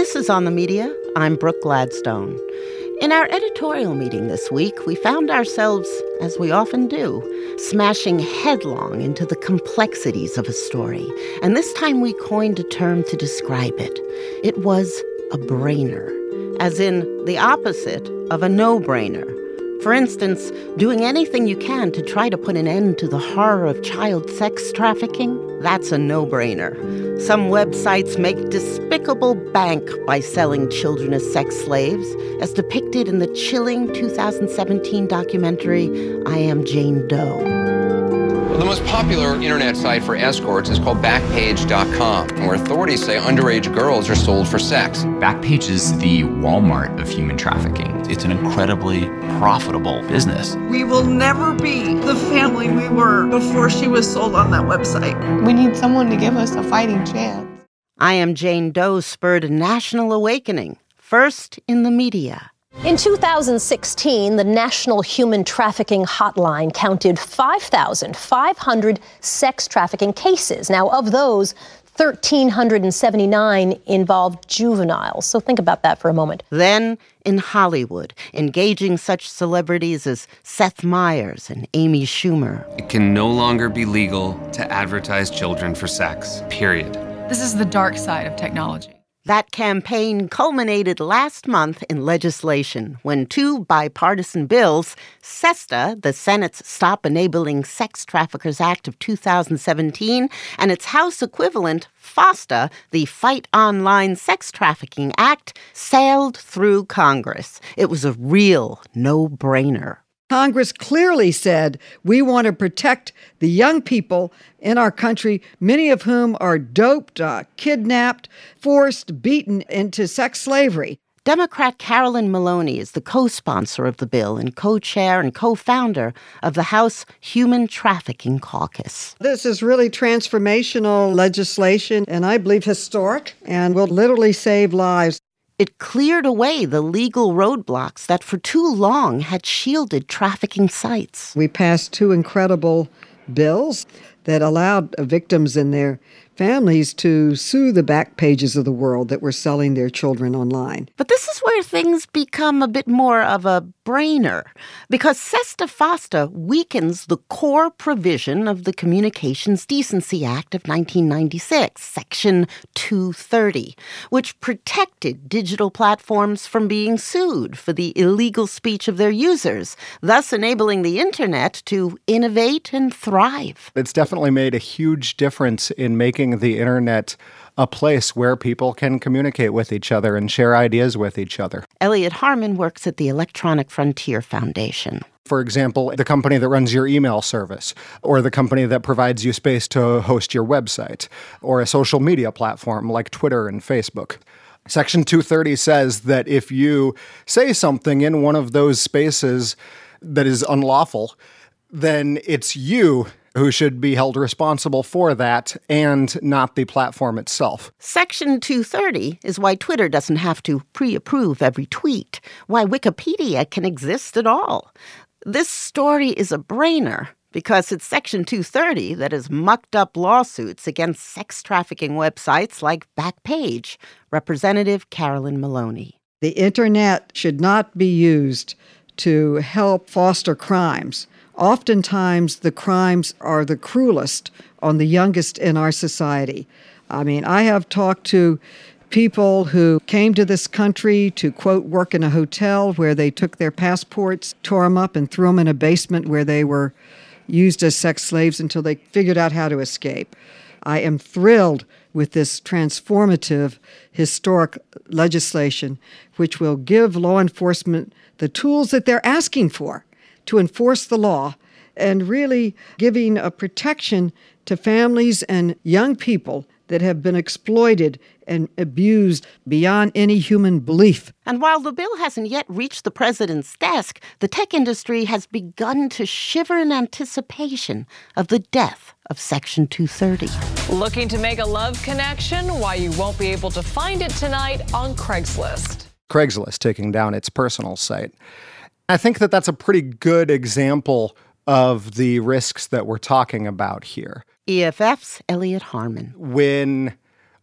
This is On the Media. I'm Brooke Gladstone. In our editorial meeting this week, we found ourselves, as we often do, smashing headlong into the complexities of a story. And this time we coined a term to describe it. It was a brainer, as in the opposite of a no-brainer. For instance, doing anything you can to try to put an end to the horror of child sex trafficking, that's a no-brainer. Some websites make despicable bank by selling children as sex slaves, as depicted in the chilling 2017 documentary, I Am Jane Doe. The most popular internet site for escorts is called Backpage.com, where authorities say underage girls are sold for sex. Backpage is the Walmart of human trafficking. It's an incredibly profitable business. We will never be the family we were before she was sold on that website. We need someone to give us a fighting chance. I Am Jane Doe spurred a national awakening, first in the media. In 2016, the National Human Trafficking Hotline counted 5,500 sex trafficking cases. Now, of those, 1,379 involved juveniles. So think about that for a moment. Then, in Hollywood, engaging such celebrities as Seth Meyers and Amy Schumer. It can no longer be legal to advertise children for sex, period. This is the dark side of technology. That campaign culminated last month in legislation when two bipartisan bills, SESTA, the Senate's Stop Enabling Sex Traffickers Act of 2017, and its House equivalent, FOSTA, the Fight Online Sex Trafficking Act, sailed through Congress. It was a real no-brainer. Congress clearly said we want to protect the young people in our country, many of whom are doped, kidnapped, forced, beaten into sex slavery. Democrat Carolyn Maloney is the co-sponsor of the bill and co-chair and co-founder of the House Human Trafficking Caucus. This is really transformational legislation, and I believe historic, and will literally save lives. It cleared away the legal roadblocks that for too long had shielded trafficking sites. We passed two incredible bills that allowed victims and their families to sue the back pages of the world that were selling their children online. But this is where things become a bit more of a brainer, because SESTA-FOSTA weakens the core provision of the Communications Decency Act of 1996, Section 230, which protected digital platforms from being sued for the illegal speech of their users, thus enabling the internet to innovate and thrive. It's definitely made a huge difference in making the internet a place where people can communicate with each other and share ideas with each other. Elliot Harmon works at the Electronic Frontier Foundation. For example, the company that runs your email service, or the company that provides you space to host your website, or a social media platform like Twitter and Facebook. Section 230 says that if you say something in one of those spaces that is unlawful, then it's you who should be held responsible for that and not the platform itself. Section 230 is why Twitter doesn't have to pre-approve every tweet, why Wikipedia can exist at all. This story is a brainer because it's Section 230 that has mucked up lawsuits against sex trafficking websites like Backpage. Representative Carolyn Maloney. The internet should not be used to help foster crimes. Oftentimes, the crimes are the cruelest on the youngest in our society. I mean, I have talked to people who came to this country to, quote, work in a hotel where they took their passports, tore them up, and threw them in a basement where they were used as sex slaves until they figured out how to escape. I am thrilled with this transformative, historic legislation, which will give law enforcement the tools that they're asking for to enforce the law and really giving a protection to families and young people that have been exploited and abused beyond any human belief. And while the bill hasn't yet reached the president's desk, the tech industry has begun to shiver in anticipation of the death of Section 230. Looking to make a love connection? Why you won't be able to find it tonight on Craigslist. Craigslist taking down its personal site. I think that that's a pretty good example of the risks that we're talking about here. EFF's Elliot Harmon. When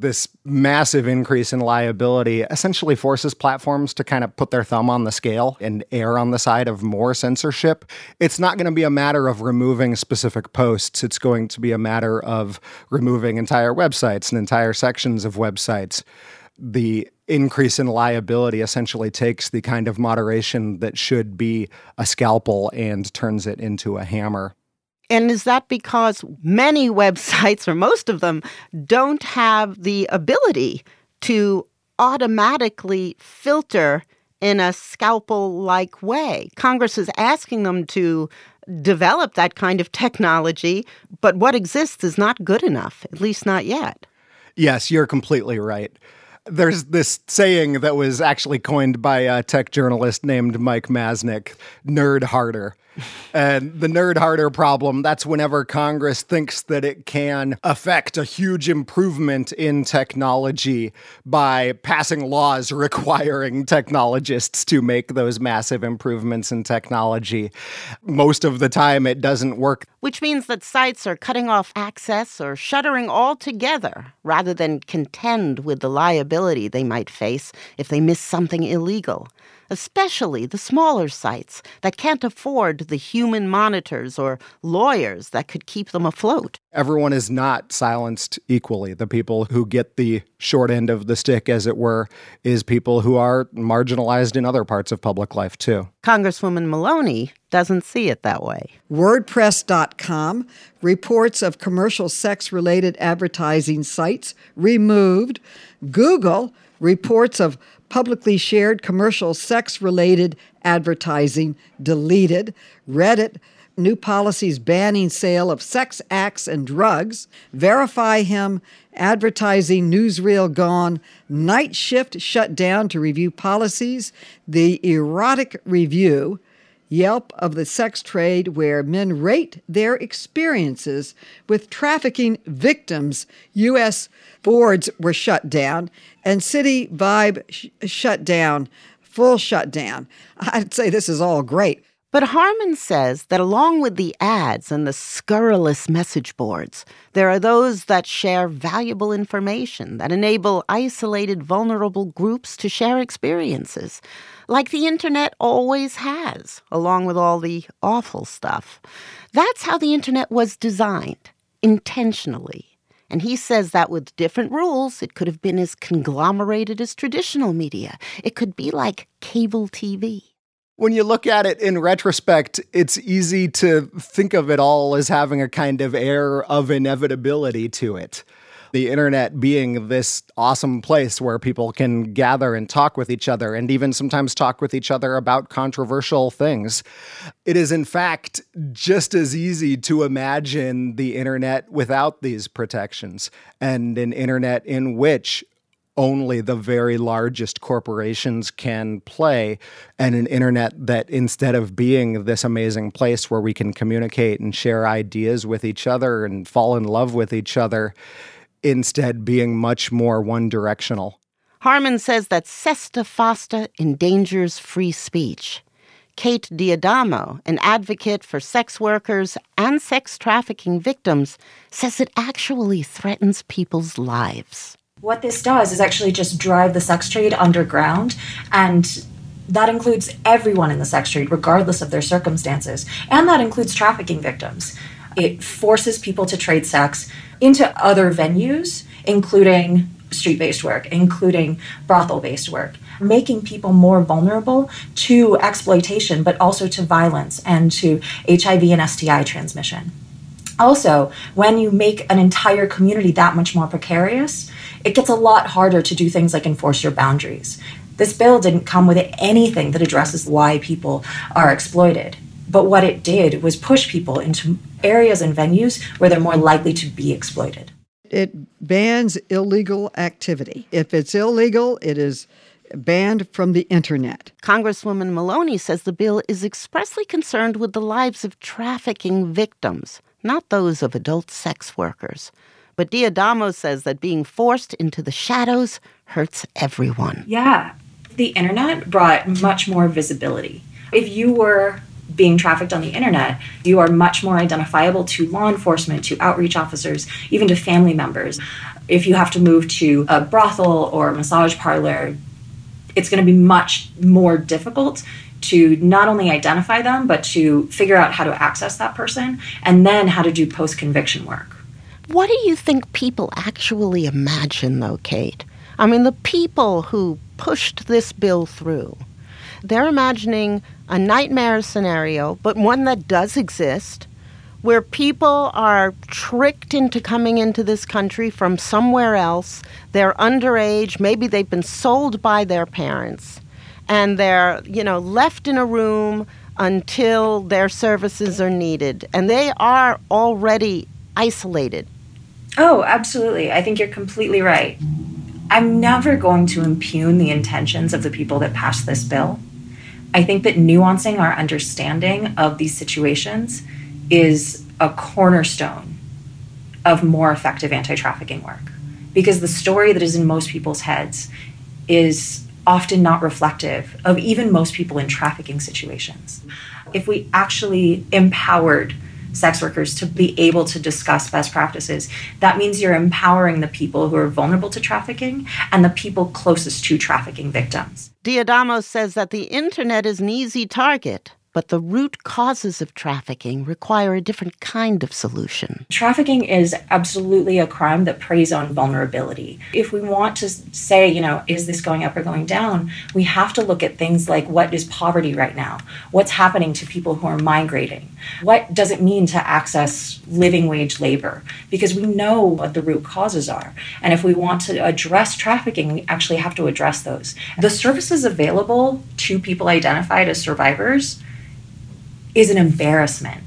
This massive increase in liability essentially forces platforms to kind of put their thumb on the scale and err on the side of more censorship. It's not going to be a matter of removing specific posts. It's going to be a matter of removing entire websites and entire sections of websites. The increase in liability essentially takes the kind of moderation that should be a scalpel and turns it into a hammer. And is that because many websites, or most of them, don't have the ability to automatically filter in a scalpel-like way? Congress is asking them to develop that kind of technology, but what exists is not good enough, at least not yet. Yes, you're completely right. There's this saying that was actually coined by a tech journalist named Mike Masnick, nerd harder. And the nerd harder problem, that's whenever Congress thinks that it can affect a huge improvement in technology by passing laws requiring technologists to make those massive improvements in technology. Most of the time, it doesn't work. Which means that sites are cutting off access or shuttering altogether rather than contend with the liability they might face if they miss something illegal. Especially the smaller sites that can't afford the human monitors or lawyers that could keep them afloat. Everyone is not silenced equally. The people who get the short end of the stick, as it were, is people who are marginalized in other parts of public life, too. Congresswoman Maloney doesn't see it that way. WordPress.com reports of commercial sex-related advertising sites removed. Google reports of publicly shared commercial sex-related advertising deleted. Reddit, new policies banning sale of sex acts and drugs. Verify Him, advertising newsreel gone. Night Shift shut down to review policies. The Erotic Review, Yelp of the sex trade, where men rate their experiences with trafficking victims. U.S. boards were shut down, and City Vibe shut down, full shutdown. I'd say this is all great. But Harman says that along with the ads and the scurrilous message boards, there are those that share valuable information that enable isolated, vulnerable groups to share experiences, like the internet always has, along with all the awful stuff. That's how the internet was designed, intentionally. And he says that with different rules, it could have been as conglomerated as traditional media. It could be like cable TV. When you look at it in retrospect, it's easy to think of it all as having a kind of air of inevitability to it. The internet being this awesome place where people can gather and talk with each other and even sometimes talk with each other about controversial things. It is, in fact, just as easy to imagine the internet without these protections, and an internet in which only the very largest corporations can play, and an internet that, instead of being this amazing place where we can communicate and share ideas with each other and fall in love with each other, instead being much more one-directional. Harman says that Sesta Fosta endangers free speech. Kate Diadamo, an advocate for sex workers and sex trafficking victims, says it actually threatens people's lives. What this does is actually just drive the sex trade underground, and that includes everyone in the sex trade, regardless of their circumstances, and that includes trafficking victims. It forces people to trade sex into other venues, including street-based work, including brothel-based work, making people more vulnerable to exploitation, but also to violence and to HIV and STI transmission. Also, when you make an entire community that much more precarious, it gets a lot harder to do things like enforce your boundaries. This bill didn't come with anything that addresses why people are exploited. But what it did was push people into areas and venues where they're more likely to be exploited. It bans illegal activity. If it's illegal, it is banned from the internet. Congresswoman Maloney says the bill is expressly concerned with the lives of trafficking victims, not those of adult sex workers. But Diadamo says that being forced into the shadows hurts everyone. Yeah, the internet brought much more visibility. If you were being trafficked on the internet, you are much more identifiable to law enforcement, to outreach officers, even to family members. If you have to move to a brothel or a massage parlor, it's going to be much more difficult to not only identify them, but to figure out how to access that person and then how to do post-conviction work. What do you think people actually imagine, though, Kate? I mean, the people who pushed this bill through, they're imagining a nightmare scenario, but one that does exist, where people are tricked into coming into this country from somewhere else. They're underage. Maybe they've been sold by their parents. And they're, left in a room until their services are needed. And they are already isolated. Oh, absolutely. I think you're completely right. I'm never going to impugn the intentions of the people that passed this bill. I think that nuancing our understanding of these situations is a cornerstone of more effective anti-trafficking work. Because the story that is in most people's heads is often not reflective of even most people in trafficking situations. If we actually empowered sex workers to be able to discuss best practices, that means you're empowering the people who are vulnerable to trafficking and the people closest to trafficking victims. Diadamo says that the internet is an easy target, but the root causes of trafficking require a different kind of solution. Trafficking is absolutely a crime that preys on vulnerability. If we want to say, is this going up or going down, we have to look at things like, what is poverty right now? What's happening to people who are migrating? What does it mean to access living wage labor? Because we know what the root causes are. And if we want to address trafficking, we actually have to address those. The services available to people identified as survivors is an embarrassment.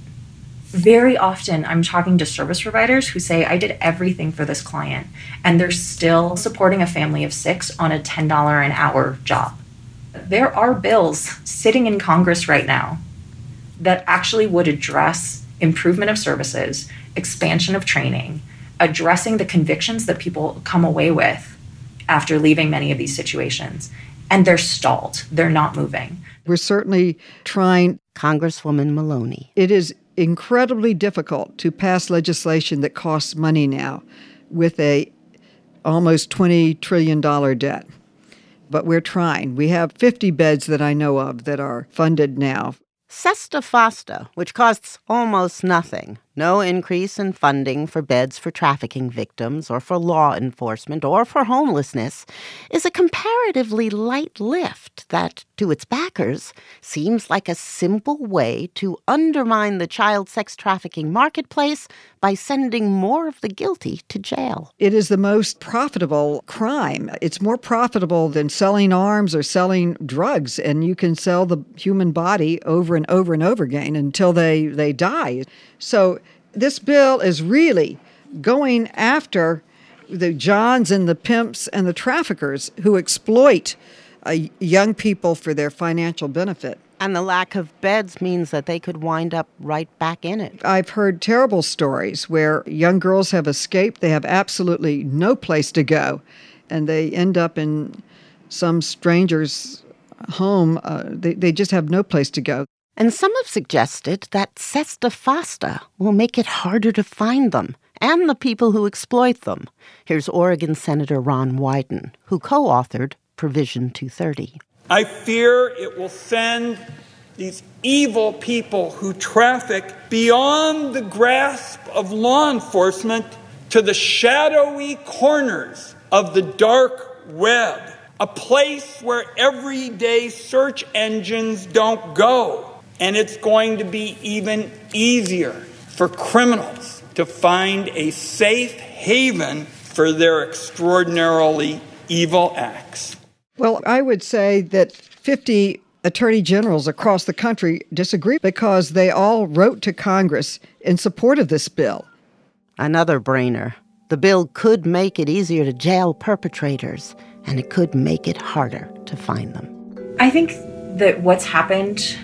Very often I'm talking to service providers who say, I did everything for this client, and they're still supporting a family of 6 on a $10 an hour job. There are bills sitting in Congress right now that actually would address improvement of services, expansion of training, addressing the convictions that people come away with after leaving many of these situations. And they're stalled. They're not moving. We're certainly trying. Congresswoman Maloney. It is incredibly difficult to pass legislation that costs money now with a almost $20 trillion debt. But we're trying. We have 50 beds that I know of that are funded now. Sesta Fosta, which costs almost nothing, no increase in funding for beds for trafficking victims or for law enforcement or for homelessness, is a comparatively light lift that, to its backers, seems like a simple way to undermine the child sex trafficking marketplace by sending more of the guilty to jail. It is the most profitable crime. It's more profitable than selling arms or selling drugs, and you can sell the human body over and over and over again until they die. So this bill is really going after the Johns and the pimps and the traffickers who exploit young people for their financial benefit. And the lack of beds means that they could wind up right back in it. I've heard terrible stories where young girls have escaped. They have absolutely no place to go, and they end up in some stranger's home. They just have no place to go. And some have suggested that Sesta Fosta will make it harder to find them and the people who exploit them. Here's Oregon Senator Ron Wyden, who co-authored Provision 230. I fear it will send these evil people who traffic beyond the grasp of law enforcement to the shadowy corners of the dark web, a place where everyday search engines don't go. And it's going to be even easier for criminals to find a safe haven for their extraordinarily evil acts. Well, I would say that 50 attorney generals across the country disagree because they all wrote to Congress in support of this bill. Another brainer. The bill could make it easier to jail perpetrators, and it could make it harder to find them. I think that what's happened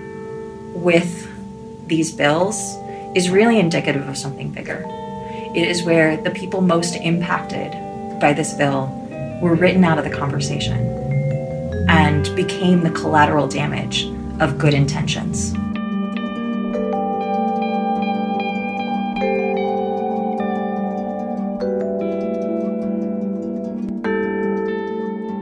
with these bills is really indicative of something bigger. It is where the people most impacted by this bill were written out of the conversation and became the collateral damage of good intentions.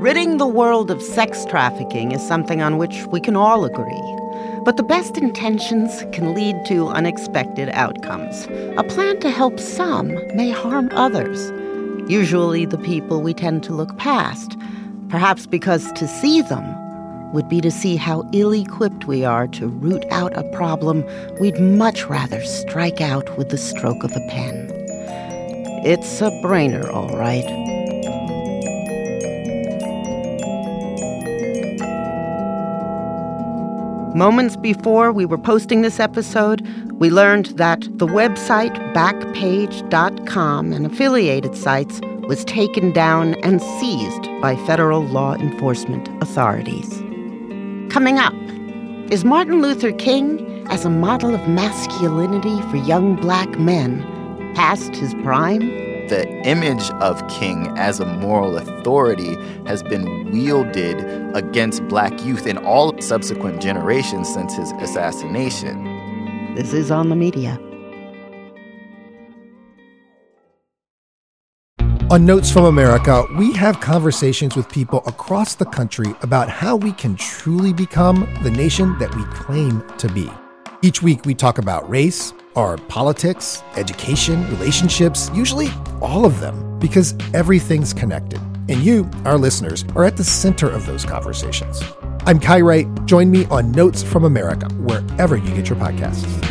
Ridding the world of sex trafficking is something on which we can all agree. But the best intentions can lead to unexpected outcomes. A plan to help some may harm others, usually the people we tend to look past, perhaps because to see them would be to see how ill-equipped we are to root out a problem we'd much rather strike out with the stroke of a pen. It's a brainer, all right. Moments before we were posting this episode, we learned that the website Backpage.com and affiliated sites was taken down and seized by federal law enforcement authorities. Coming up, is Martin Luther King as a model of masculinity for young black men past his prime? The image of King as a moral authority has been wielded against black youth in all subsequent generations since his assassination. This is On the Media. On Notes from America, we have conversations with people across the country about how we can truly become the nation that we claim to be. Each week, we talk about race, our politics, education, relationships, usually all of them, because everything's connected. And you, our listeners, are at the center of those conversations. I'm Kai Wright. Join me on Notes from America, wherever you get your podcasts.